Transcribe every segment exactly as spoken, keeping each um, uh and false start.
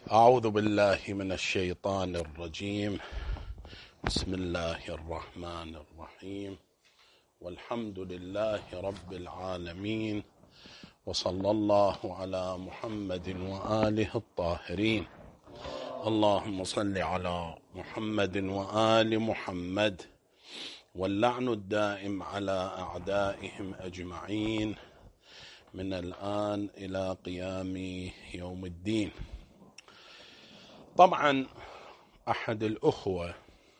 أعوذ بالله من الشيطان الرجيم. بسم الله الرحمن الرحيم، والحمد لله رب العالمين، وصلى الله على محمد وآله الطاهرين. اللهم صل على محمد وآل محمد، واللعن الدائم على أعدائهم أجمعين من الآن إلى قيام يوم الدين. طبعا أحد الأخوة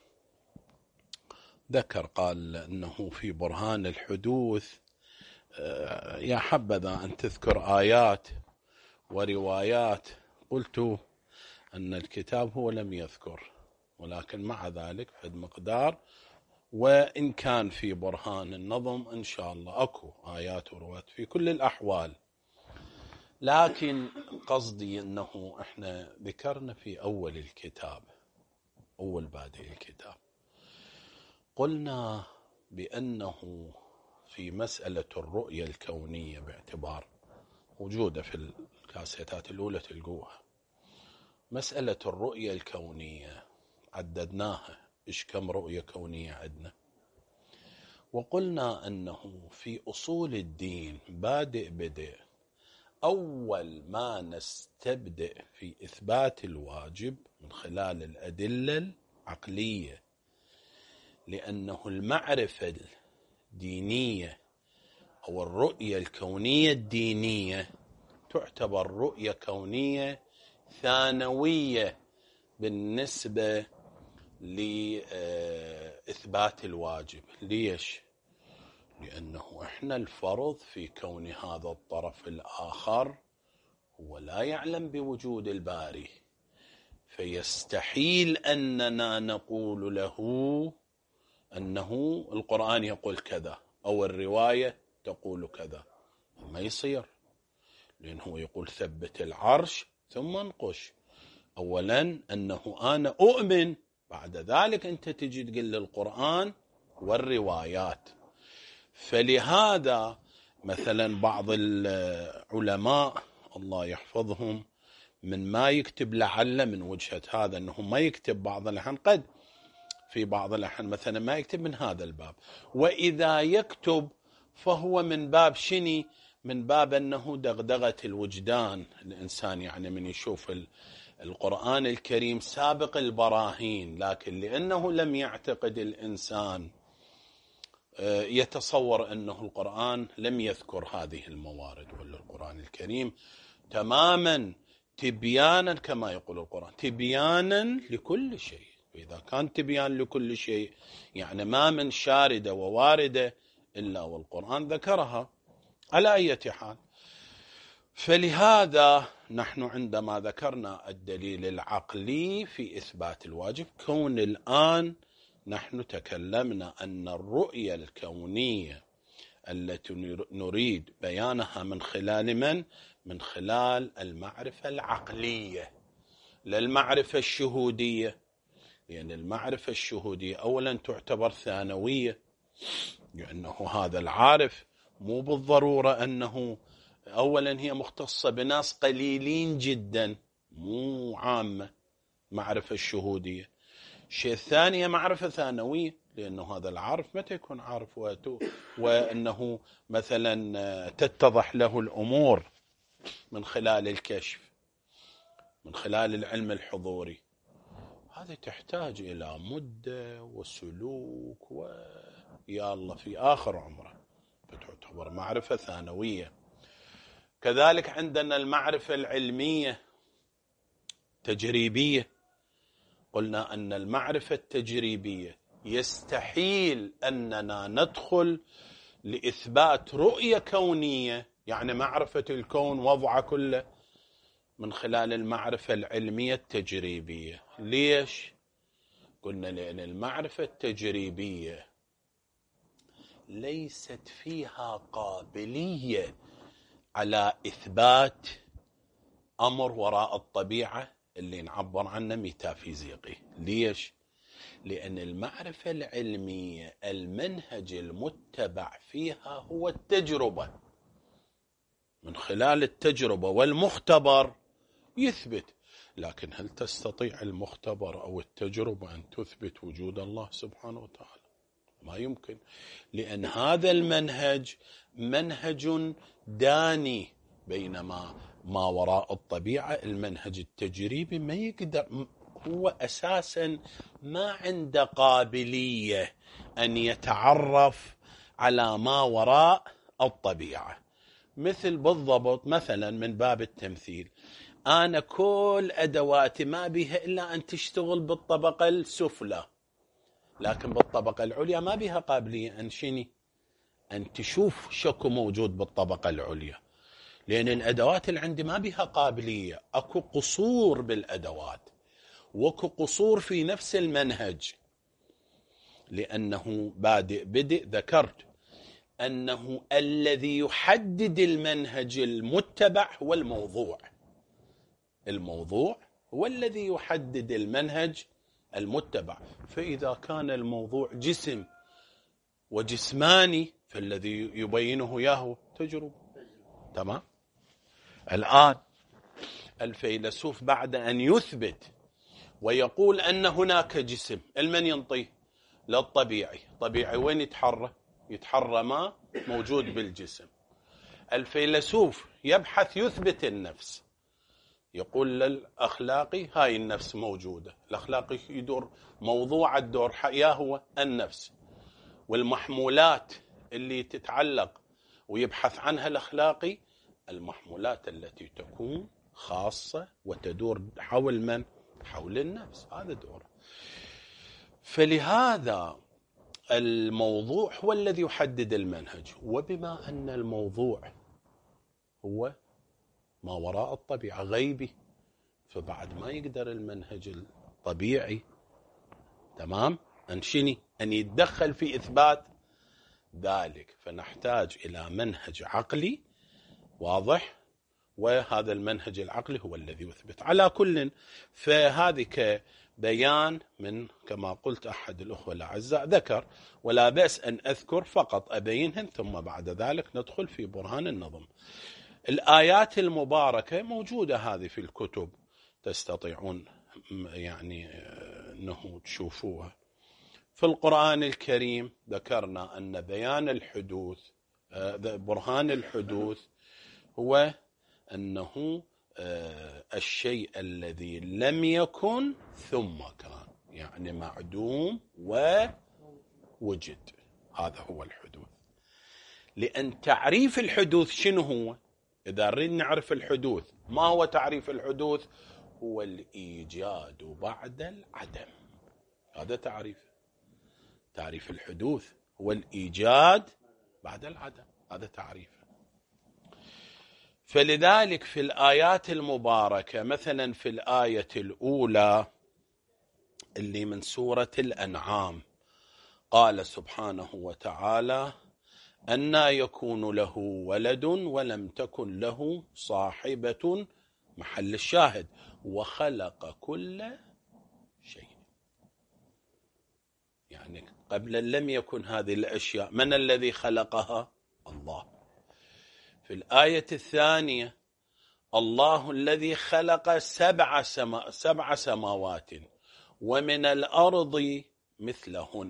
ذكر قال أنه في برهان الحدوث يا حبذا أن تذكر آيات وروايات. قلت أن الكتاب هو لم يذكر، ولكن مع ذلك بحد مقدار، وإن كان في برهان النظم إن شاء الله أكو آيات وروايات في كل الأحوال. لكن قصدي أنه إحنا ذكرنا في أول الكتاب، أول بادئ الكتاب، قلنا بأنه في مسألة الرؤية الكونية، باعتبار وجودة في الكاسيتات الأولى تلقوها، مسألة الرؤية الكونية عددناها إيش كم رؤية كونية عندنا، وقلنا أنه في أصول الدين بادئ بدء أول ما نستبدأ في إثبات الواجب من خلال الأدلة العقلية، لأنه المعرفة الدينية أو الرؤية الكونية الدينية تعتبر رؤية كونية ثانوية بالنسبة لإثبات الواجب. ليش؟ لأنه إحنا الفرض في كون هذا الطرف الآخر هو لا يعلم بوجود الباري، فيستحيل أننا نقول له أنه القرآن يقول كذا أو الرواية تقول كذا، ما يصير، لأنه يقول ثبت العرش ثم انقش. أولا أنه أنا أؤمن، بعد ذلك أنت تجي تقول للقرآن والروايات. فلهذا مثلا بعض العلماء الله يحفظهم من ما يكتب لعل من وجهة هذا أنه ما يكتب بعض الأحيان، قد في بعض الأحيان مثلا ما يكتب من هذا الباب، وإذا يكتب فهو من باب شني؟ من باب أنه دغدغة الوجدان الإنسان، يعني من يشوف القرآن الكريم سابق البراهين، لكن لأنه لم يعتقد الإنسان يتصور أنه القرآن لم يذكر هذه الموارد، ولا القرآن الكريم تماما تبيانا كما يقول القرآن تبيانا لكل شيء. إذا كان تبيان لكل شيء يعني ما من شاردة وواردة إلا والقرآن ذكرها على أي حال. فلهذا نحن عندما ذكرنا الدليل العقلي في إثبات الواجب، كون الآن نحن تكلمنا أن الرؤية الكونية التي نريد بيانها من خلال من؟ من خلال المعرفة العقلية، لا المعرفة الشهودية، لأن يعني المعرفة الشهودية أولا تعتبر ثانوية، لأنه هذا العارف مو بالضرورة أنه أولا هي مختصة بناس قليلين جدا، مو عامة معرفة الشهودية. الشيء الثاني معرفة ثانوية، لأنه هذا العارف متى يكون عارف وأنه مثلا تتضح له الأمور من خلال الكشف، من خلال العلم الحضوري، هذه تحتاج إلى مدة وسلوك ويا الله في آخر عمره، فتعتبر معرفة ثانوية. كذلك عندنا المعرفة العلمية تجريبية، قلنا أن المعرفة التجريبية يستحيل أننا ندخل لإثبات رؤية كونية، يعني معرفة الكون وضع كله، من خلال المعرفة العلمية التجريبية. ليش؟ قلنا لأن المعرفة التجريبية ليست فيها قابلية على إثبات أمر وراء الطبيعة اللي نعبر عنه ميتافيزيقي. ليش؟ لأن المعرفة العلمية المنهج المتبع فيها هو التجربة، من خلال التجربة والمختبر يثبت. لكن هل تستطيع المختبر أو التجربة أن تثبت وجود الله سبحانه وتعالى؟ ما يمكن، لأن هذا المنهج منهج داني، بينما ما وراء الطبيعة المنهج التجريبي ما يقدر، هو أساسا ما عنده قابلية أن يتعرف على ما وراء الطبيعة. مثل بالضبط مثلا من باب التمثيل، أنا كل أدواتي ما بها إلا أن تشتغل بالطبقة السفلى، لكن بالطبقة العليا ما بها قابلية أن شني أن تشوف شكو موجود بالطبقة العليا، لأن الأدوات اللي عندي ما بها قابلية. أكو قصور بالأدوات، وأكو قصور في نفس المنهج، لأنه بادئ بدء ذكرت أنه الذي يحدد المنهج المتبع هو الموضوع. الموضوع هو الذي يحدد المنهج المتبع. فإذا كان الموضوع جسم وجسماني، فالذي يبينه ياهو تجربة. تمام. الآن الفيلسوف بعد أن يثبت ويقول أن هناك جسم، المن ينطيه للطبيعي. طبيعي وين يتحرى؟ يتحرى ما موجود بالجسم. الفيلسوف يبحث يثبت النفس، يقول للأخلاقي هاي النفس موجودة. الأخلاقي يدور موضوع الدور يا هو النفس، والمحمولات اللي تتعلق ويبحث عنها الأخلاقي المحمولات التي تكون خاصة وتدور حول من؟ حول النفس. هذا دوره. فلهذا الموضوع هو الذي يحدد المنهج، وبما أن الموضوع هو ما وراء الطبيعة غيبي، فبعد ما يقدر المنهج الطبيعي تمام أنشني أن يتدخل في إثبات ذلك، فنحتاج إلى منهج عقلي واضح، وهذا المنهج العقلي هو الذي يثبت. على كل، فهذه كبيان من كما قلت أحد الأخوة الأعزاء ذكر، ولا بأس أن أذكر فقط أبينهن، ثم بعد ذلك ندخل في برهان النظم. الآيات المباركة موجودة هذه في الكتب، تستطيعون يعني أنه تشوفوها. في القرآن الكريم ذكرنا أن بيان الحدوث، برهان الحدوث هو أنه الشيء الذي لم يكن ثم كان، يعني معدوم ووجد. هذا هو الحدوث. لأن تعريف الحدوث شنو هو؟ إذا نريد نعرف الحدوث، ما هو تعريف الحدوث؟ هو الإيجاد بعد العدم. هذا تعريف تعريف الحدوث، هو الإيجاد بعد العدم. هذا تعريف. فلذلك في الآيات المباركة مثلا في الآية الأولى اللي من سورة الأنعام قال سبحانه وتعالى: أنى يكون له ولد ولم تكن له صاحبة، محل الشاهد، وخلق كل شيء. يعني قبل لم يكن هذه الأشياء، من الذي خلقها؟ الله. في الآية الثانية: الله الذي خلق سبع, سما سبع سماوات ومن الأرض مثلهن.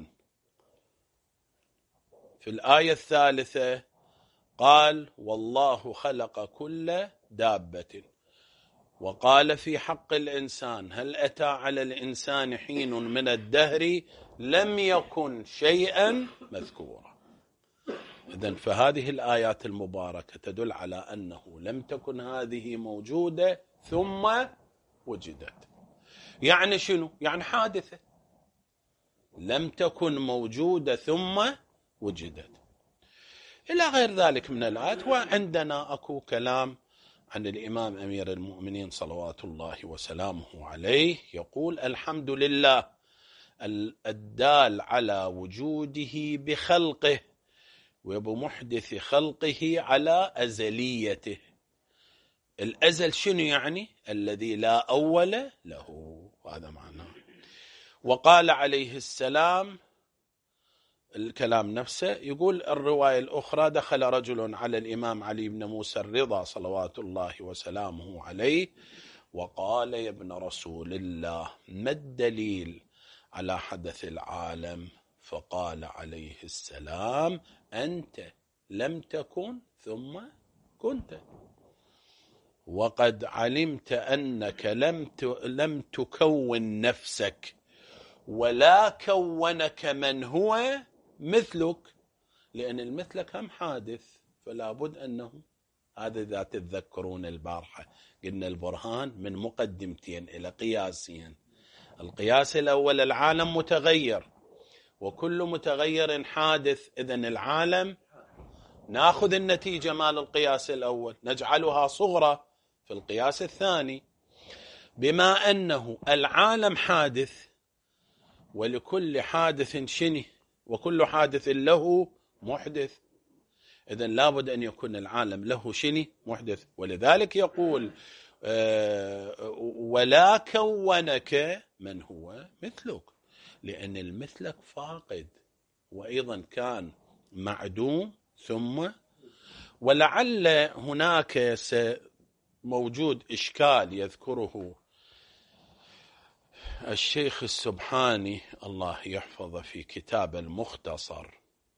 في الآية الثالثة قال: والله خلق كل دابة. وقال في حق الإنسان: هل أتى على الإنسان حين من الدهر لم يكن شيئا مذكورا. إذن فهذه الآيات المباركة تدل على أنه لم تكن هذه موجودة ثم وجدت. يعني شنو؟ يعني حادثة، لم تكن موجودة ثم وجدت، إلى غير ذلك من الآيات. وعندنا أكو كلام عن الإمام أمير المؤمنين صلوات الله وسلامه عليه، يقول: الحمد لله الدال على وجوده بخلقه وبمحدث خلقه على أزليته. الأزل شنو يعني؟ الذي لا أول له، هذا معناه. وقال عليه السلام الكلام نفسه، يقول الرواية الأخرى: دخل رجل على الإمام علي بن موسى الرضا صلوات الله وسلامه عليه وقال يا ابن رسول الله ما الدليل على حدث العالم؟ فقال عليه السلام أنت لم تكن ثم كنت، وقد علمت أنك لم لم تكون نفسك ولا كونك من هو مثلك، لأن المثلك هم حادث، فلا بد أنه هذا إذا تتذكرون البارحة قلنا البرهان من مقدمتين إلى قياسين. القياس الأول العالم متغير وكل متغير حادث، إذن العالم ناخذ النتيجة مال القياس الأول نجعلها صغرى في القياس الثاني، بما أنه العالم حادث ولكل حادث شنه وكل حادث له محدث، إذن لابد أن يكون العالم له شنه محدث. ولذلك يقول أه ولا كونك من هو مثلك، لأن المثلك فاقد وأيضا كان معدوم ثم. ولعل هناك موجود إشكال يذكره الشيخ السبحاني الله يحفظه في كتاب المختصر،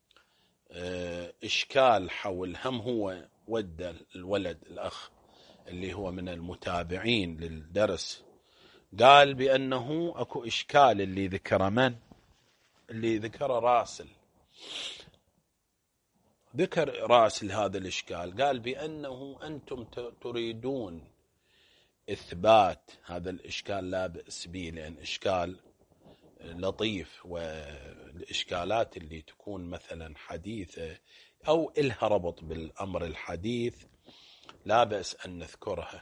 إشكال حول هم هو ود الولد الأخ اللي هو من المتابعين للدرس، قال بأنه أكو إشكال اللي ذكر من اللي ذكر راسل ذكر راسل هذا الإشكال، قال بأنه أنتم تريدون إثبات هذا الإشكال لا بأس به لأن إشكال لطيف، والإشكالات اللي تكون مثلا حديثة أو إلها ربط بالأمر الحديث لا بأس أن نذكرها.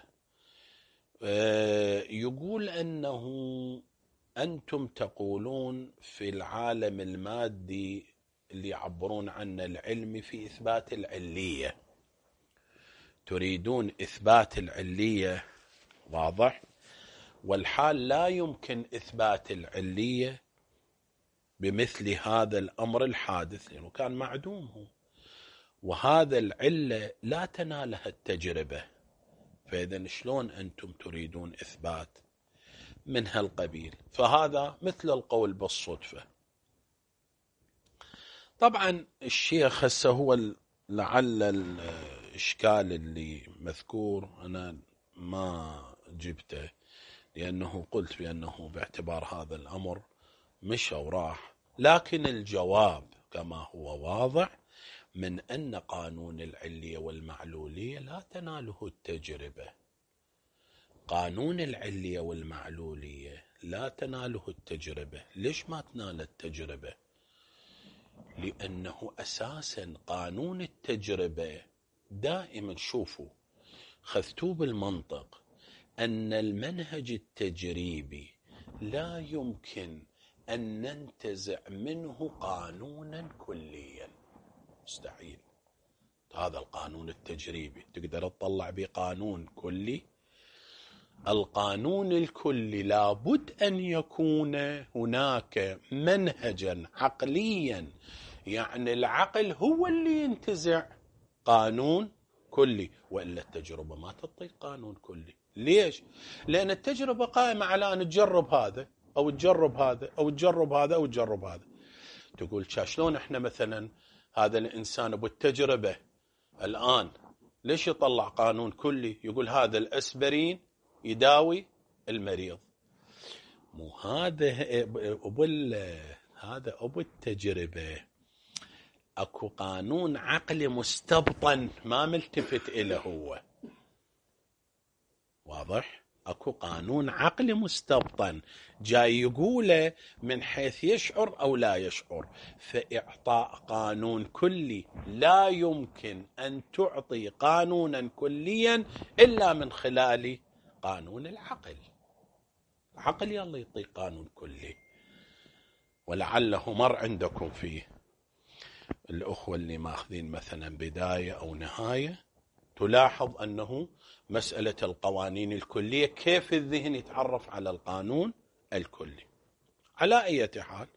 يقول أنه أنتم تقولون في العالم المادي اللي يعبرون عنه العلمي في إثبات العلية، تريدون إثبات العلية، واضح؟ والحال لا يمكن إثبات العلية بمثل هذا الأمر الحادث لأنه كان معدوم، وهذا العلة لا تنالها التجربة، فإذا شلون أنتم تريدون إثبات من هالقبيل؟ فهذا مثل القول بالصدفة. طبعا الشيخ هسه هو لعل الإشكال اللي مذكور أنا ما جبته لأنه قلت بأنه باعتبار هذا الأمر مش وراح، لكن الجواب كما هو واضح من أن قانون العلية والمعلولية لا تناله التجربة. قانون العلية والمعلولية لا تناله التجربة. ليش ما تنال التجربة؟ لأنه أساسا قانون التجربة دائما شوفوا خذتوه بالمنطق أن المنهج التجريبي لا يمكن أن ننتزع منه قانونا كليا، مستحيل. هذا القانون التجريبي تقدر تطلع به قانون كلي؟ القانون الكلي لابد أن يكون هناك منهجا عقليا، يعني العقل هو اللي ينتزع قانون كلي، وإلا التجربة ما تعطي قانون كلي. ليش؟ لأن التجربة قائمة على أن تجرب هذا أو تجرب هذا أو تجرب هذا أو تجرب هذا. تقول شلون إحنا مثلا هذا الإنسان بالتجربة الآن ليش يطلع قانون كلي يقول هذا الأسبرين يداوي المريض؟ مو هذا أبو هذا أبو التجربة أكو قانون عقلي مستبطن ما ملتفت إليه هو، واضح؟ أكو قانون عقلي مستبطن جاي يقوله من حيث يشعر أو لا يشعر. فإعطاء قانون كلي لا يمكن أن تعطي قانونا كليا إلا من خلال قانون العقل. العقل يلا يعطي قانون كلي. ولعله مر عندكم فيه الأخوة اللي ماخذين مثلا بداية أو نهاية، تلاحظ أنه مسألة القوانين الكلية كيف الذهن يتعرف على القانون الكلي. على أي حال،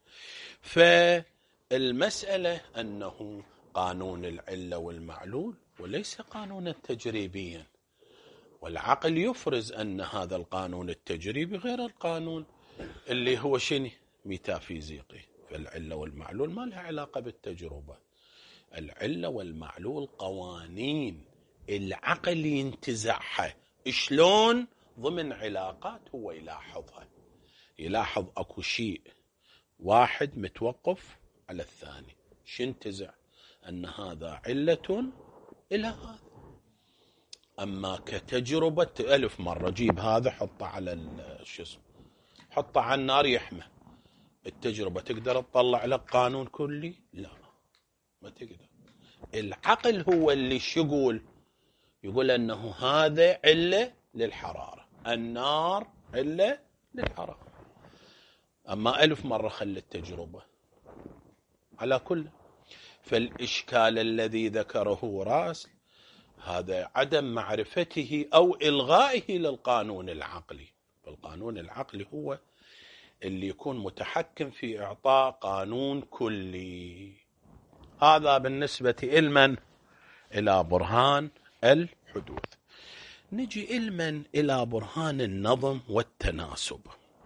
فالمسألة أنه قانون العلة والمعلول وليس قانونا تجريبيا، والعقل يفرز أن هذا القانون التجريبي غير القانون اللي هو شنو ميتافيزيقي. فالعلة والمعلول ما لها علاقة بالتجربة. العلة والمعلول قوانين العقل ينتزعها. شلون؟ ضمن علاقات هو يلاحظها، يلاحظ اكو شيء واحد متوقف على الثاني، شنتزع ان هذا علة الى هذا. اما كتجربة الف مرة جيب هذا حطه على شو اسمه، حطه على النار يحمى، التجربة تقدر تطلع لك قانون كلي؟ لا ما تقدر. العقل هو اللي شو يقول؟ يقول انه هذا علة للحرارة، النار علة للحرارة. اما الف مرة خلي التجربة على كل. فالاشكال الذي ذكره راسل هذا عدم معرفته او الغائه للقانون العقلي. فالقانون العقلي هو اللي يكون متحكم في اعطاء قانون كلي. هذا بالنسبة إلمن إلى برهان الحدوث. نجي إلمن إلى برهان النظم والتناسب.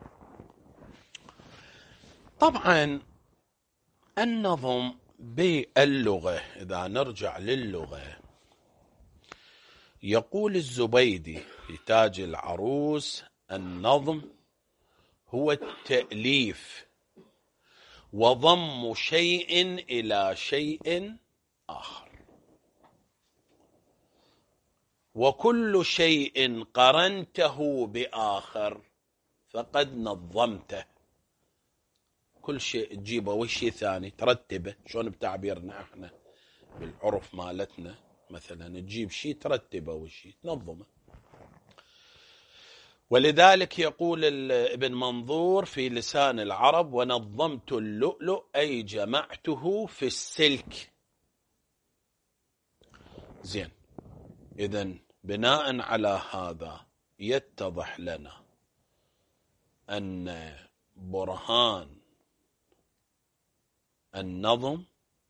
طبعا النظم باللغة، إذا نرجع للغة، يقول الزبيدي في تاج العروس: النظم هو التأليف وضم شيء إلى شيء آخر، وكل شيء قرنته بآخر فقد نظمته. كل شيء تجيبه وشي ثاني ترتبه، شلون بتعبيرنا احنا بالعرف مالتنا، مثلا تجيب شيء ترتبه وشي تنظمه. ولذلك يقول ابن منظور في لسان العرب: ونظمت اللؤلؤ أي جمعته في السلك. زين، إذن بناء على هذا يتضح لنا أن برهان النظم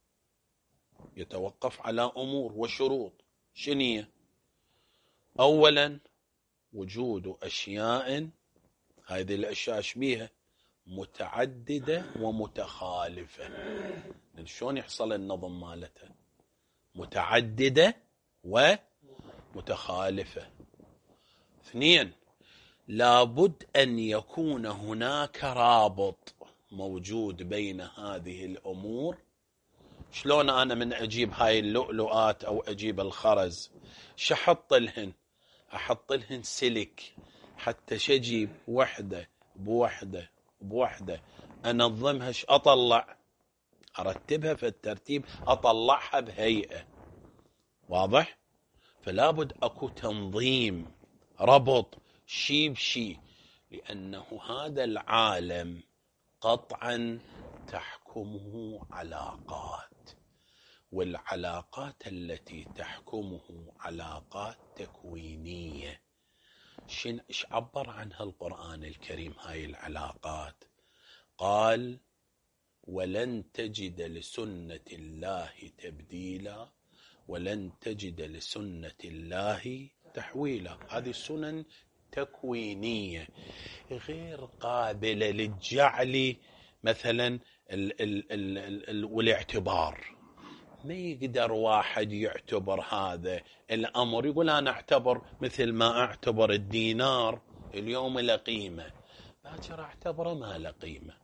يتوقف على أمور وشروط. شنية؟ أولا وجود أشياء، هذه الأشياء شبيهة متعددة ومتخالفة. شلون يحصل النظم مالتها؟ متعددة ومتخالفة. اثنين، لابد أن يكون هناك رابط موجود بين هذه الأمور. شلون أنا من أجيب هاي اللؤلؤات أو أجيب الخرز شحط لهن؟ أحط لهن سلك حتى شجيب وحدة بوحدة بوحدة أنظمها، أطلع أرتبها في الترتيب، أطلعها بهيئة. واضح؟ فلابد أكو تنظيم، ربط شي بشي، لأنه هذا العالم قطعا تحكمه علاقات، والعلاقات التي تحكمه علاقات تكوينية. شن ايش عبر عنها القرآن الكريم هاي العلاقات؟ قال: ولن تجد لسنة الله تبديلا ولن تجد لسنة الله تحويلا. هذه سنن تكوينية غير قابلة للجعل مثلا ال ال ال ال والاعتبار. ما يقدر واحد يعتبر هذا الأمر يقول أنا أعتبر مثل ما أعتبر الدينار اليوم له قيمة، باكر أعتبره ما له قيمة.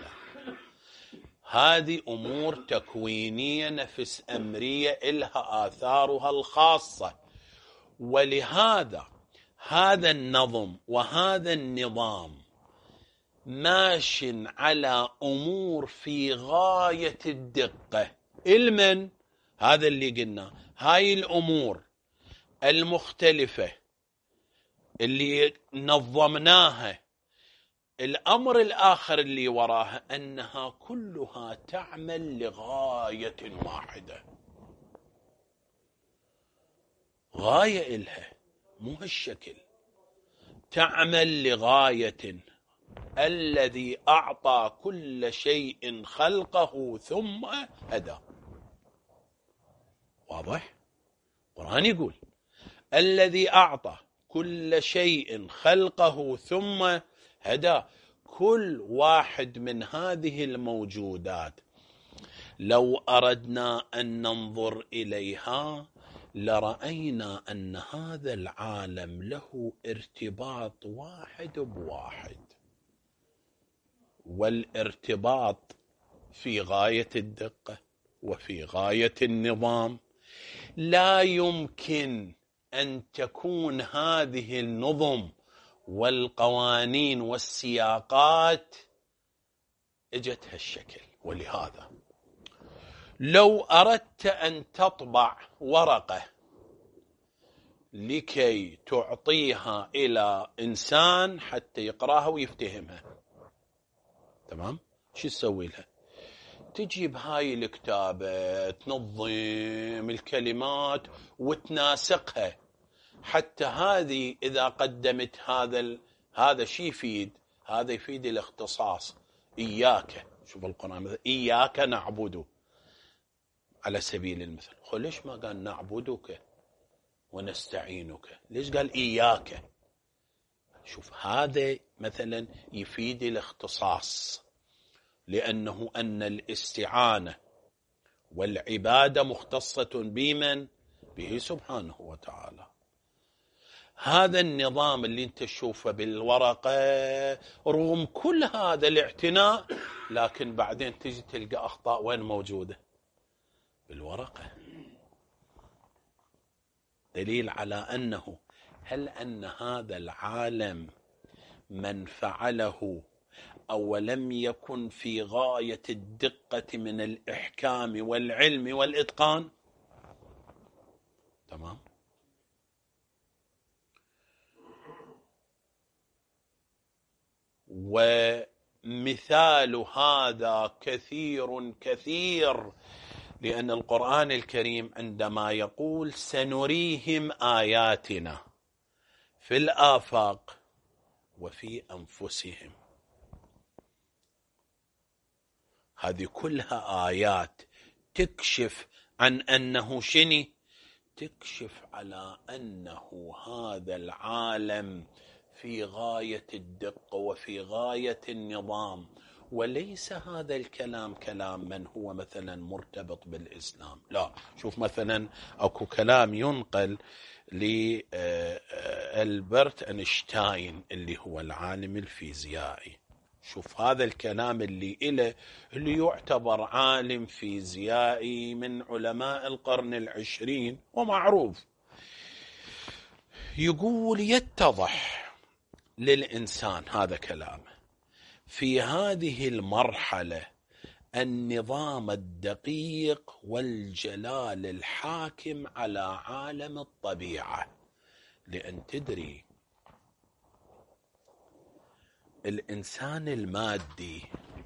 هذه أمور تكوينية نفس أمرية إلها آثارها الخاصة. ولهذا هذا النظم وهذا النظام ماش على أمور في غاية الدقة. علما هذا اللي قلنا، هاي الأمور المختلفة اللي نظمناها، الأمر الآخر اللي وراها أنها كلها تعمل لغاية واحدة. غاية إلها، مو هالشكل، تعمل لغاية. الذي أعطى كل شيء خلقه ثم هدى. واضح؟ القرآن يقول: الذي أعطى كل شيء خلقه ثم هدى. كل واحد من هذه الموجودات لو أردنا أن ننظر إليها لرأينا أن هذا العالم له ارتباط واحد بواحد، والارتباط في غاية الدقة وفي غاية النظام. لا يمكن أن تكون هذه النظم والقوانين والسياقات اجت هالشكل. ولهذا لو أردت أن تطبع ورقة لكي تعطيها إلى إنسان حتى يقراها ويفتهمها، تمام؟ شو تسوي لها؟ تجيب هاي الكتابة، تنظم الكلمات وتناسقها حتى هذه إذا قدمت هذا ال... هذا شي يفيد؟ هذا يفيد الاختصاص. إياك، شوف القرآن مثلا إياك نعبد على سبيل المثل. خو ليش ما قال نعبدك ونستعينك؟ ليش قال إياك؟ شوف هذا مثلا يفيد الاختصاص، لأنه أن الاستعانة والعبادة مختصة بمن؟ به سبحانه وتعالى. هذا النظام اللي انت تشوفه بالورقة رغم كل هذا الاعتناء، لكن بعدين تجي تلقى أخطاء وين موجودة؟ بالورقة. دليل على أنه هل أن هذا العالم من فعله أو لم يكن في غاية الدقة من الإحكام والعلم والإتقان؟ تمام. ومثال هذا كثير كثير، لأن القرآن الكريم عندما يقول سنريهم آياتنا في الآفاق وفي أنفسهم، هذه كلها آيات تكشف عن أنه شني؟ تكشف على أنه هذا العالم في غاية الدقة وفي غاية النظام. وليس هذا الكلام كلام من هو مثلا مرتبط بالإسلام، لا. شوف مثلا أكو كلام ينقل لألبرت أينشتاين اللي هو العالم الفيزيائي. شوف هذا الكلام اللي إله، اللي يعتبر عالم فيزيائي من علماء القرن العشرين ومعروف. يقول يتضح للإنسان، هذا كلامه، في هذه المرحلة النظام الدقيق والجلال الحاكم على عالم الطبيعة. لأن تدري الإنسان المادي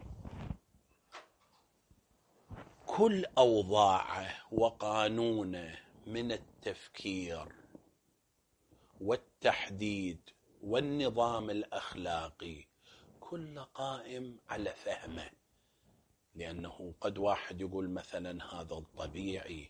كل أوضاعه وقانونه من التفكير والتحديد والنظام الأخلاقي كل قائم على فهمه. لأنه قد واحد يقول مثلا هذا الطبيعي،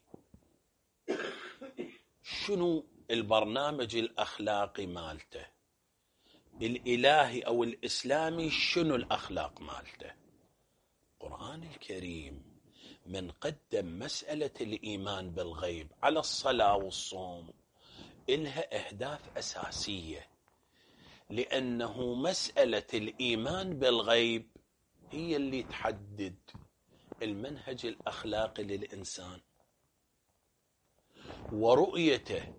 شنو البرنامج الأخلاقي مالته؟ الإلهي أو الإسلامي شنو الأخلاق مالته؟ القرآن الكريم من قدم مسألة الإيمان بالغيب على الصلاة والصوم إلها أهداف أساسية، لأنه مسألة الإيمان بالغيب هي اللي تحدد المنهج الأخلاقي للإنسان ورؤيته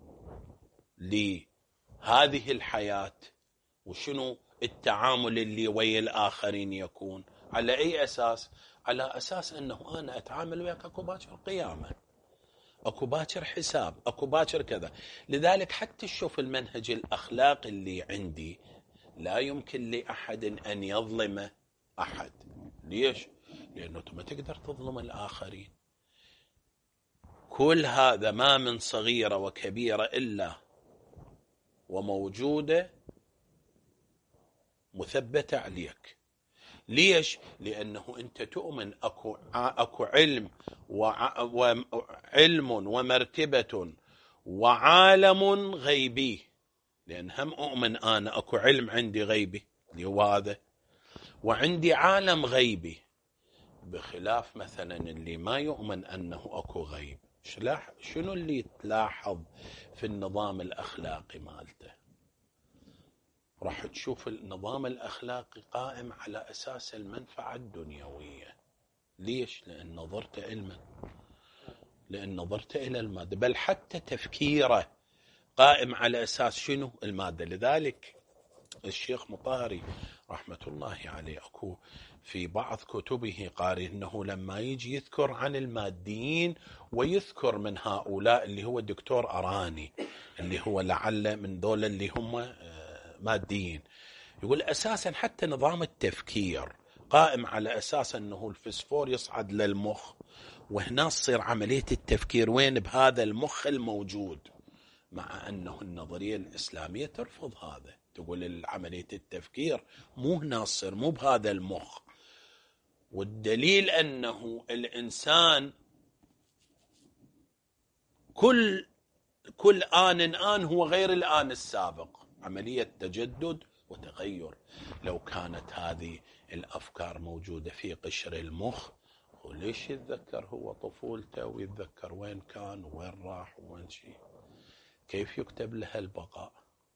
لهذه الحياة، وشنو التعامل اللي ويا الآخرين يكون. على أي أساس؟ على أساس أنه أنا أتعامل وياك أكو باكر قيامة، أكو باكر حساب، أكو باكر كذا. لذلك حتى تشوف المنهج الأخلاقي اللي عندي لا يمكن لأحد أن يظلم أحد. ليش؟ لأنه ما تقدر تظلم الآخرين. كل هذا ما من صغيرة وكبيرة إلا وموجودة مثبتة عليك. ليش؟ لأنه أنت تؤمن أكو, أكو علم وعلم ومرتبة وعالم غيبي. لأن هم أؤمن أنا أكو علم عندي غيبي اللي هو هذا، وعندي عالم غيبي، بخلاف مثلا اللي ما يؤمن أنه أكو غيب. شنو اللي تلاحظ في النظام الأخلاقي مالته؟ راح تشوف النظام الأخلاقي قائم على أساس المنفعة الدنيوية. ليش؟ لأن نظرت علما، لأن نظرت إلى المادة، بل حتى تفكيره قائم على أساس شنو؟ المادة. لذلك الشيخ مطهري رحمة الله عليه أكو في بعض كتبه قارئ أنه لما يجي يذكر عن الماديين ويذكر من هؤلاء اللي هو الدكتور أراني اللي هو لعل من دول اللي هم ماديين، يقول أساسا حتى نظام التفكير قائم على أساس أنه الفسفور يصعد للمخ، وهنا تصير عملية التفكير وين؟ بهذا المخ الموجود، مع أنه النظرية الإسلامية ترفض هذا، تقول عملية التفكير مو هنا تصير، مو بهذا المخ. والدليل أنه الإنسان كل كل آن آن هو غير الآن السابق، عملية تجدد وتغير. لو كانت هذه الأفكار موجودة في قشر المخ، وليش يتذكر هو طفولته ويتذكر وين كان وين راح وين شيء؟ كيف يكتب لها البقاء؟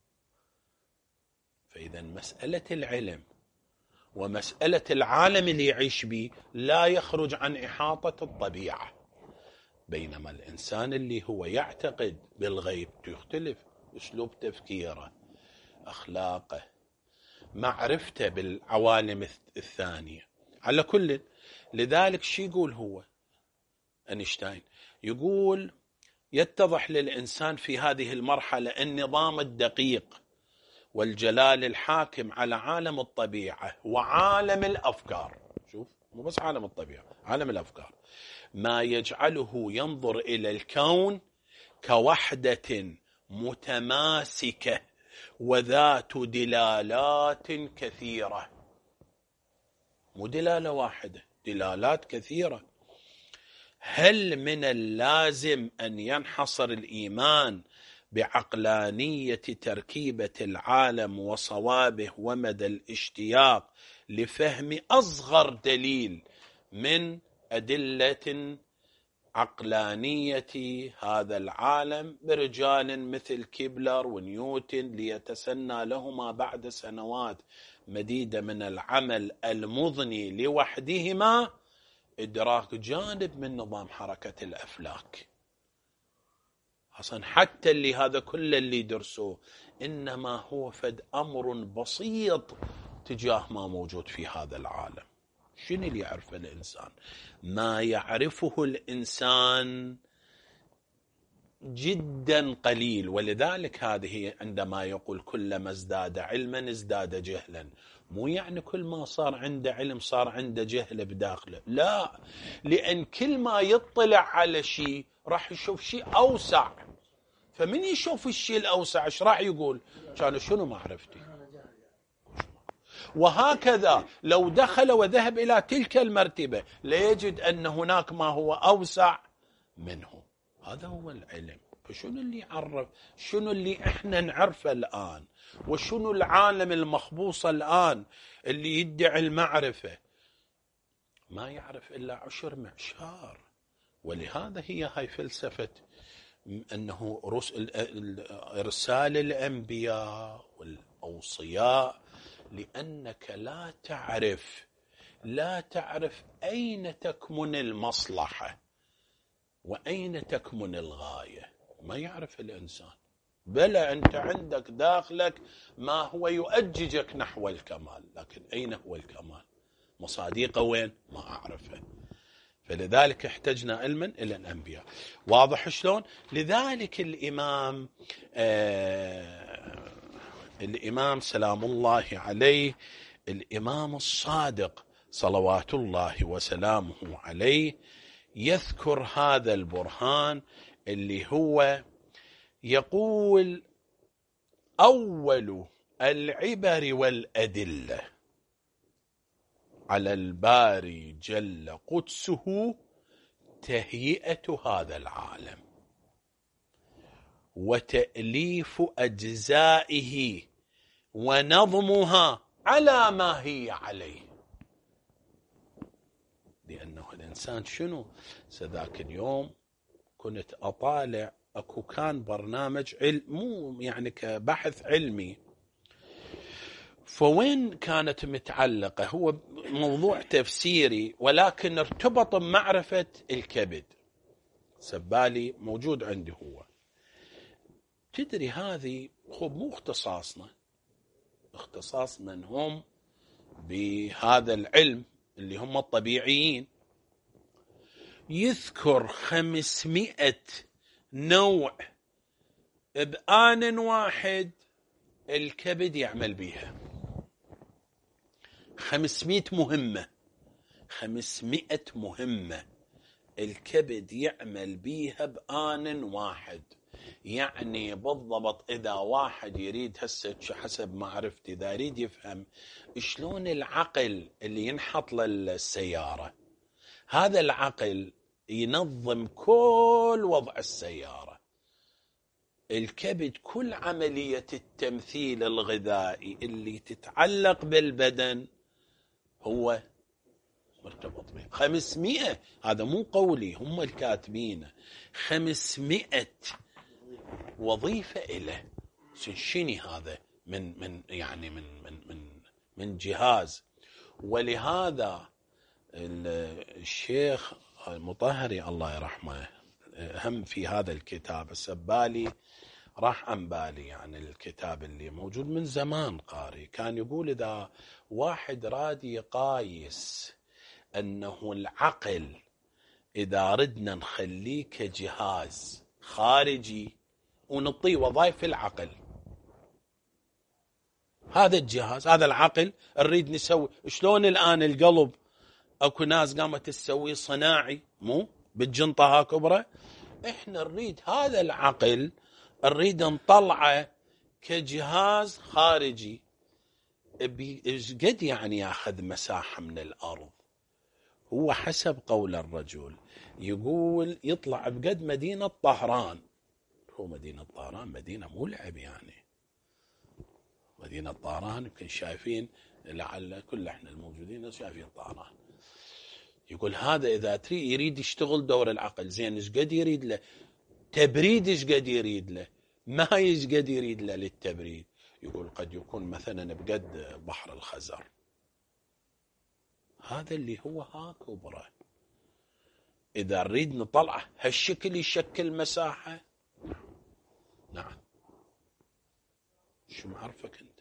فإذا مسألة العلم ومسألة العالم اللي يعيش به لا يخرج عن إحاطة الطبيعة، بينما الإنسان اللي هو يعتقد بالغيب يختلف أسلوب تفكيره، أخلاقه، معرفته بالعوالم الثانية. على كل، لذلك شي يقول هو أينشتاين؟ يقول يتضح للإنسان في هذه المرحلة النظام الدقيق والجلال الحاكم على عالم الطبيعة وعالم الأفكار. شوف، مو بس عالم الطبيعة، عالم الأفكار، ما يجعله ينظر إلى الكون كوحدة متماسكة وذات دلالات كثيرة، مو دلالة واحدة، دلالات كثيرة. هل من اللازم أن ينحصر الإيمان بعقلانية تركيبة العالم وصوابه ومدى الاشتياق لفهم أصغر دليل من أدلة عقلانية هذا العالم برجال مثل كيبلر ونيوتن ليتسنى لهما بعد سنوات مديدة من العمل المضني لوحدهما إدراك جانب من نظام حركة الأفلاك؟ أصلا حتى اللي هذا كل اللي درسوه إنما هو فد أمر بسيط تجاه ما موجود في هذا العالم. شنو اللي يعرفه الإنسان؟ ما يعرفه الإنسان جدا قليل. ولذلك هذه عندما يقول كلما ازداد علما ازداد جهلا، مو يعني كل ما صار عنده علم صار عنده جهل بداخله، لا، لأن كل ما يطلع على شيء راح يشوف شيء أوسع، فمن يشوف الشيء الأوسع ايش راح يقول؟ كان شنو معرفتي؟ وهكذا لو دخل وذهب إلى تلك المرتبة ليجد أن هناك ما هو أوسع منه. هذا هو العلم. فشنو اللي يعرف؟ شنو اللي احنا نعرفه الآن؟ وشنو العالم المخبوص الآن اللي يدعي المعرفة؟ ما يعرف إلا عشر معشار. ولهذا هي هاي فلسفة أنه إرسال الأنبياء والأوصياء، لأنك لا تعرف لا تعرف أين تكمن المصلحة وأين تكمن الغاية. ما يعرف الإنسان، بلى أنت عندك داخلك ما هو يؤججك نحو الكمال، لكن أين هو الكمال؟ مصادقه وين؟ ما أعرفه. فلذلك احتجنا علما إلى الأنبياء. واضح شلون؟ لذلك الإمام آه الإمام سلام الله عليه، الإمام الصادق صلوات الله وسلامه عليه، يذكر هذا البرهان اللي هو يقول أول العبر والأدلة على الباري جل قدسه تهيئة هذا العالم. وتأليف أجزائه ونظمها على ما هي عليه. لأنه الإنسان شنو سذاك اليوم كنت أطالع أكو كان برنامج علم مو يعني كبحث علمي، فوين كانت متعلقة؟ هو موضوع تفسيري ولكن ارتبط بمعرفة الكبد. سبالي موجود عندي هو. تدري هذه خب مو اختصاصنا، اختصاصنا هم بهذا العلم اللي هم الطبيعيين. يذكر خمسمائة نوع بآن واحد الكبد يعمل بيها. خمسمائة مهمة، خمسمائة مهمة الكبد يعمل بيها بآن واحد. يعني بالضبط إذا واحد يريد هسه حسب معرفتي إذا يريد يفهم شلون العقل اللي ينحط للسيارة، هذا العقل ينظم كل وضع السيارة. الكبد كل عملية التمثيل الغذائي اللي تتعلق بالبدن هو مرتبط به. خمسمائة، هذا مو قولي، هم الكاتبين خمسمائة وظيفة إله. شني هذا من من يعني من من من من جهاز. ولهذا الشيخ المطهري الله يرحمه هم في هذا الكتاب السبالي راح عن بالي يعني الكتاب اللي موجود من زمان قاري، كان يقول إذا واحد راد يقايس أنه العقل إذا ردنا نخليه كجهاز خارجي ونطيه وظائف العقل، هذا الجهاز هذا العقل نريد نسوي شلون الآن القلب أكو ناس قامت تسوي صناعي مو بالجنطة ها كبرى، إحنا نريد هذا العقل نريد نطلعه كجهاز خارجي. إيش قد يعني ياخذ مساحة من الأرض؟ هو حسب قول الرجل يقول يطلع بقد مدينة طهران. هو مدينة طهران مدينة مو لعب يعني، مدينة طهران يمكن شايفين لعل كل احنا الموجودين شايفين طهران. يقول هذا إذا تريد يريد يشتغل دور العقل زين إيش قد يريد له تبريد، إيش قد يريد له ما إيش قد يريد له للتبريد. يقول قد يكون مثلا بقد بحر الخزر، هذا اللي هو ها كبره. إذا نريد نطلعه هالشكل يشكل مساحة. نعم شو معرفك أنت؟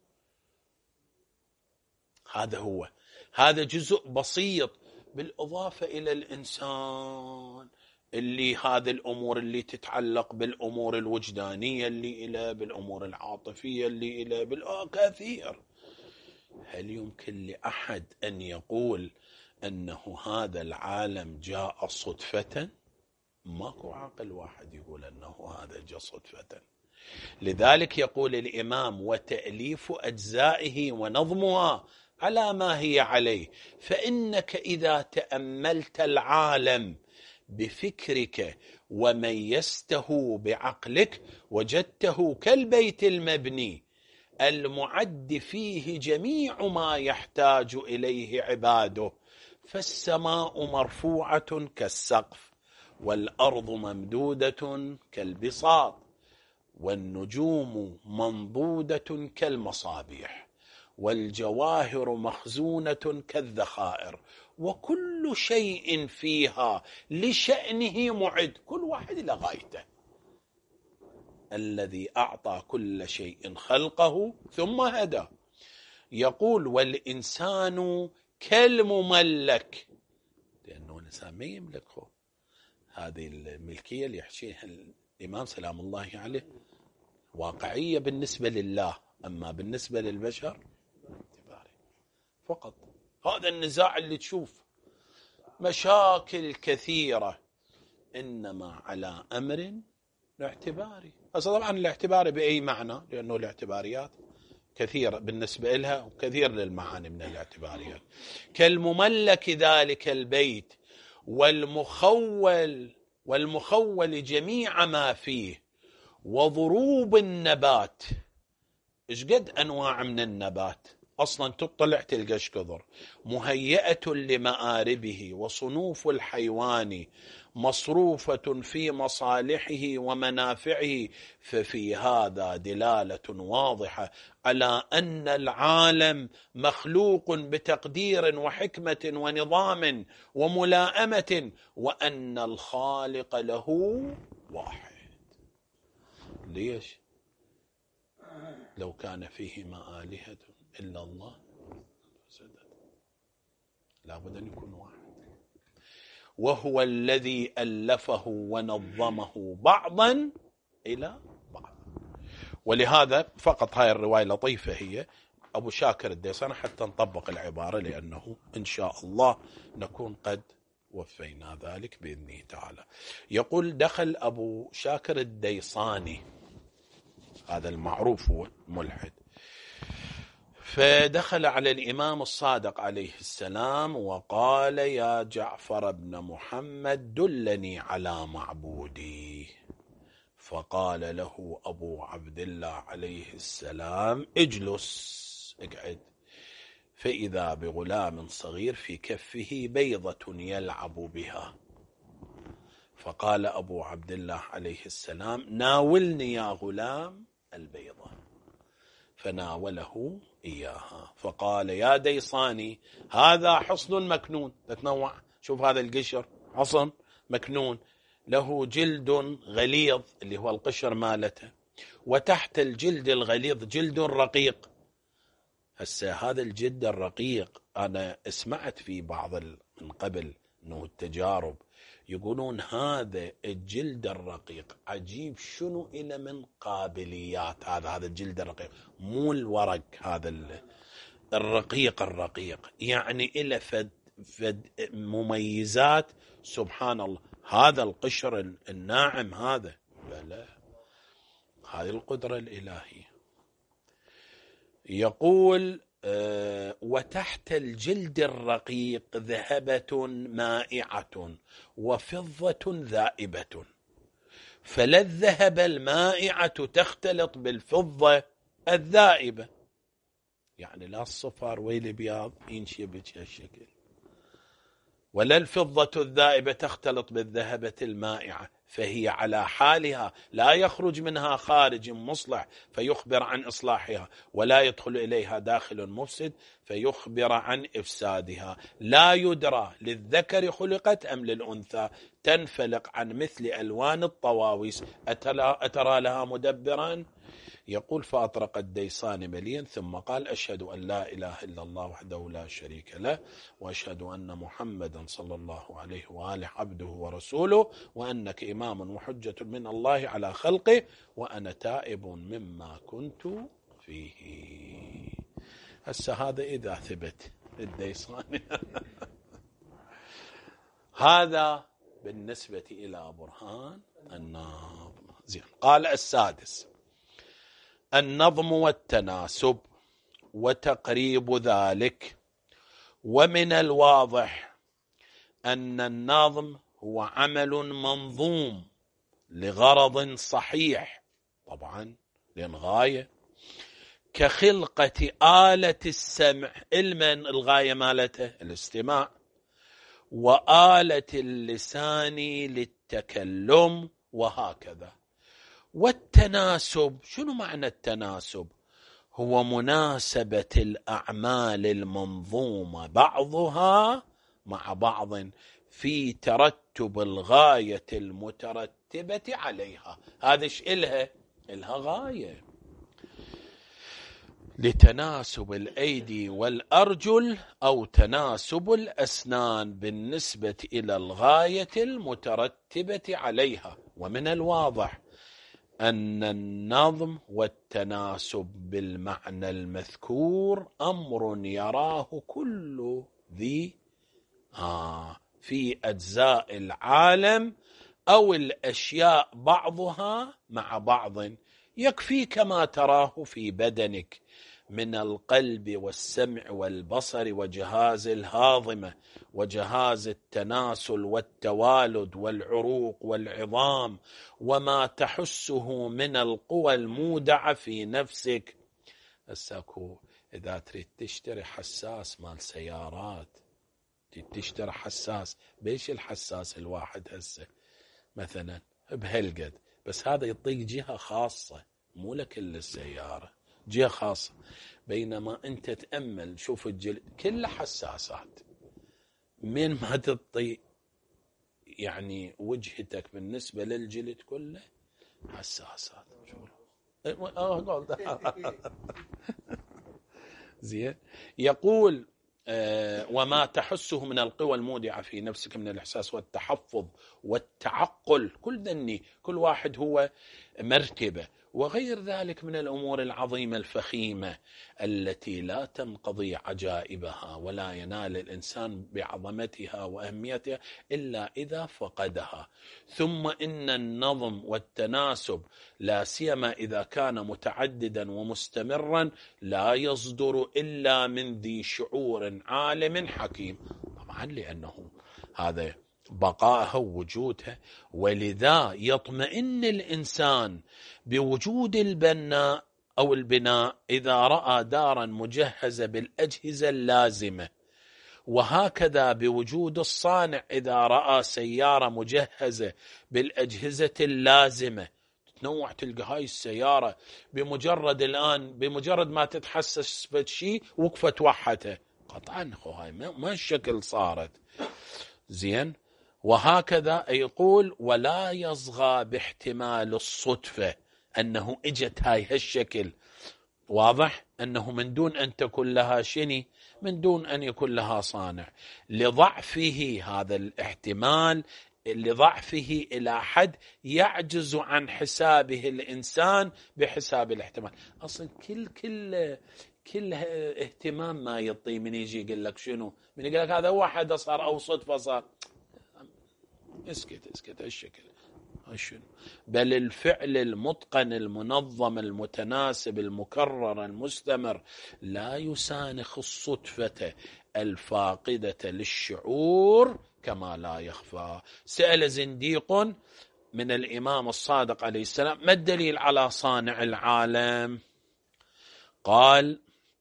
هذا هو، هذا جزء بسيط بالإضافة إلى الإنسان اللي هذه الأمور اللي تتعلق بالأمور الوجدانية اللي إلى بالأمور العاطفية اللي إلى بالكثير. هل يمكن لأحد أن يقول أنه هذا العالم جاء صدفة؟ ماكو عاقل واحد يقول أنه هذا جاء صدفة. لذلك يقول الإمام وتأليف أجزائه ونظمها على ما هي عليه. فإنك إذا تأملت العالم بفكرك وميزته بعقلك وجدته كالبيت المبني المعد فيه جميع ما يحتاج إليه عباده، فالسماء مرفوعة كالسقف، والأرض ممدودة كالبساط، والنجوم منضودة كالمصابيح، والجواهر مخزونة كالذخائر، وكل شيء فيها لشأنه معد، كل واحد إلى غايته. الذي أعطى كل شيء خلقه ثم هدى. يقول والإنسان كالمملك، لأنه الإنسان ما يملكه. هذه الملكية اللي يحكيها الإمام سلام الله عليه واقعية بالنسبة لله، أما بالنسبة للبشر فقط. هذا النزاع اللي تشوف مشاكل كثيرة إنما على أمر اعتباري. طبعا الاعتباري بأي معنى، لأنه الاعتباريات كثيرة بالنسبة لها وكثير للمعاني من الاعتباريات. كالمملك ذلك البيت والمخول والمخول جميع ما فيه، وضروب النبات. إيش قد أنواع من النبات أصلا تطلع تلقاش كثر، مهيئة لمآربه، وصنوف الحيوان مصروفة في مصالحه ومنافعه. ففي هذا دلالة واضحة على أن العالم مخلوق بتقدير وحكمة ونظام وملائمة، وأن الخالق له واحد. ليش؟ لو كان فيهما آلهة إلا الله لابد أن يكون واحد، وهو الذي ألفه ونظمه بعضا إلى بعض. ولهذا فقط هاي الرواية لطيفة هي أبو شاكر الديساني حتى نطبق العبارة، لأنه إن شاء الله نكون قد وفينا ذلك بإذنه تعالى. يقول دخل أبو شاكر الديساني، هذا المعروف هو ملحد، فدخل على الإمام الصادق عليه السلام وقال: يا جعفر بن محمد دلني على معبودي. فقال له أبو عبد الله عليه السلام: اجلس، اقعد. فإذا بغلام صغير في كفه بيضة يلعب بها. فقال أبو عبد الله عليه السلام: ناولني يا غلام البيضة. فناوله إياها. فقال: يا ديصاني هذا حصن مكنون. تتنوع، شوف هذا القشر حصن مكنون له جلد غليظ اللي هو القشر مالته، وتحت الجلد الغليظ جلد رقيق. هسه هذا الجلد الرقيق أنا سمعت في بعض من قبل أنه التجارب يقولون هذا الجلد الرقيق عجيب شنو إلى من قابليات. هذا هذا الجلد الرقيق مو الورق، هذا الرقيق الرقيق يعني إلى فد فد مميزات سبحان الله. هذا القشر الناعم هذا بلا، هذه القدرة الإلهية. يقول أه وتحت الجلد الرقيق ذهبة مائعة وفضة ذائبة، فلا الذهب المائعة تختلط بالفضة الذائبة، يعني لا الصفر ويل بياض ينشي بهالشكل، ولا الفضة الذائبة تختلط بالذهبة المائعة، فهي على حالها لا يخرج منها خارج مصلح فيخبر عن إصلاحها، ولا يدخل إليها داخل مفسد فيخبر عن إفسادها. لا يدرى للذكر خلقت أم للأنثى، تنفلق عن مثل ألوان الطواويس، أترى لها مدبرا. يقول: فأطرق الديساني مليا ثم قال: أشهد أن لا إله إلا الله وحده لا شريك له، وأشهد أن محمدا صلى الله عليه وآله عبده ورسوله، وأنك إمام وحجة من الله على خلقه، وأنا تائب مما كنت فيه. هسه هذا إذا ثبت الديساني هذا بالنسبة إلى برهان النظم. زين. قال السادس: النظم والتناسب وتقريب ذلك. ومن الواضح أن النظم هو عمل منظوم لغرض صحيح، طبعا لأن غاية، كخلقة آلة السمع، المن الغاية مالته الاستماع، وآلة اللسان للتكلم، وهكذا. والتناسب، شنو معنى التناسب؟ هو مناسبة الأعمال المنظومة بعضها مع بعض في ترتب الغاية المترتبة عليها. هذا ايش إلها؟ إلها غاية. لتناسب الأيدي والأرجل أو تناسب الأسنان بالنسبة إلى الغاية المترتبة عليها. ومن الواضح أن النظم والتناسب بالمعنى المذكور أمر يراه كل ذي آه في أجزاء العالم أو الأشياء بعضها مع بعض، يكفي كما تراه في بدنك من القلب والسمع والبصر وجهاز الهاضمة وجهاز التناسل والتوالد والعروق والعظام، وما تحسه من القوى المودعة في نفسك. هساكو إذا تريد تشتري حساس مال سيارات، تشتري حساس، بيش الحساس الواحد هسه مثلا بهالقد، بس هذا يطيق جهة خاصة مو لكل السيارة، جهة خاصة. بينما أنت تأمل شوف الجلد كله حساسات، من ما تطي يعني وجهتك بالنسبة للجلد كله حساسات. زين. يقول آه وما تحسه من القوى المودعة في نفسك من الإحساس والتحفظ والتعقل، كل ذني كل واحد هو مرتبة، وغير ذلك من الأمور العظيمة الفخيمة التي لا تنقضي عجائبها ولا ينال الإنسان بعظمتها وأهميتها إلا إذا فقدها. ثم إن النظم والتناسب لا سيما إذا كان متعددا ومستمرا لا يصدر إلا من ذي شعور عالم حكيم، طبعا لأنه هذا بقائها ووجودها، ولذا يطمئن الإنسان بوجود البناء أو البناء إذا رأى دارا مجهزة بالأجهزة اللازمة، وهكذا بوجود الصانع إذا رأى سيارة مجهزة بالأجهزة اللازمة. تنوع تلقى هاي السيارة بمجرد الآن بمجرد ما تتحسس بشيء وقفت وحتها قطعا، هاي ما الشكل صارت زين. وهكذا يقول ولا يصغى باحتمال الصدفة أنه اجت هاي هالشكل، واضح أنه من دون أن تكون لها شني، من دون أن يكون لها صانع، لضعفه هذا الاحتمال، لضعفه إلى حد يعجز عن حسابه الإنسان بحساب الاحتمال. أصلا كل كل كل اهتمام ما يطي من يجي يقول لك شنو، من يقول لك هذا واحد صار أو صدفة صار، اسكت اسكت هالشكل شنو. بل الفعل المتقن المنظم المتناسب المكرر المستمر لا يسانخ الصدفة الفاقدة للشعور كما لا يخفى. سأل زنديق من الإمام الصادق عليه السلام ما الدليل على صانع العالم؟ قال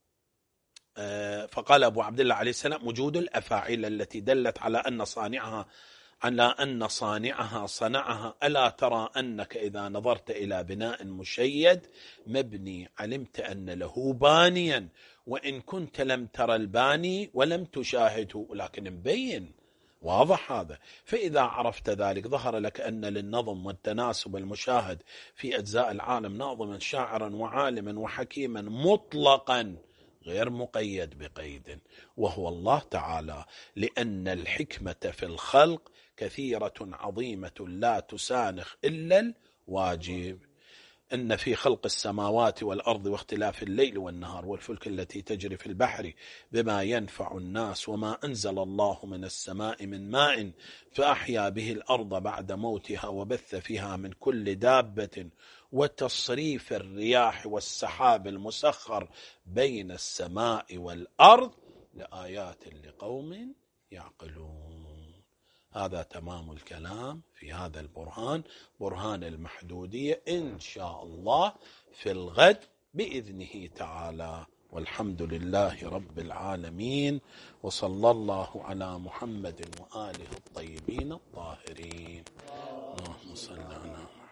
فقال أبو عبد الله عليه السلام وجود الأفاعيل التي دلت على أن صانعها على أن صانعها صنعها. ألا ترى أنك إذا نظرت إلى بناء مشيد مبني علمت أن له بانيا، وإن كنت لم ترى الباني ولم تشاهده لكن مبين، واضح هذا. فإذا عرفت ذلك ظهر لك أن للنظم والتناسب المشاهد في أجزاء العالم ناظما شاعرا وعالما وحكيما مطلقا غير مقيد بقيد، وهو الله تعالى، لأن الحكمة في الخلق كثيرة عظيمة لا تسانخ إلا الواجب. إن في خلق السماوات والأرض واختلاف الليل والنهار والفلك التي تجري في البحر بما ينفع الناس وما أنزل الله من السماء من ماء فأحيا به الأرض بعد موتها وبث فيها من كل دابة وتصريف الرياح والسحاب المسخر بين السماء والأرض لآيات لقوم يعقلون. هذا تمام الكلام في هذا البرهان، برهان المحدودية، إن شاء الله في الغد بإذنه تعالى. والحمد لله رب العالمين، وصلى الله على محمد وآله الطيبين الطاهرين. اللهم صل على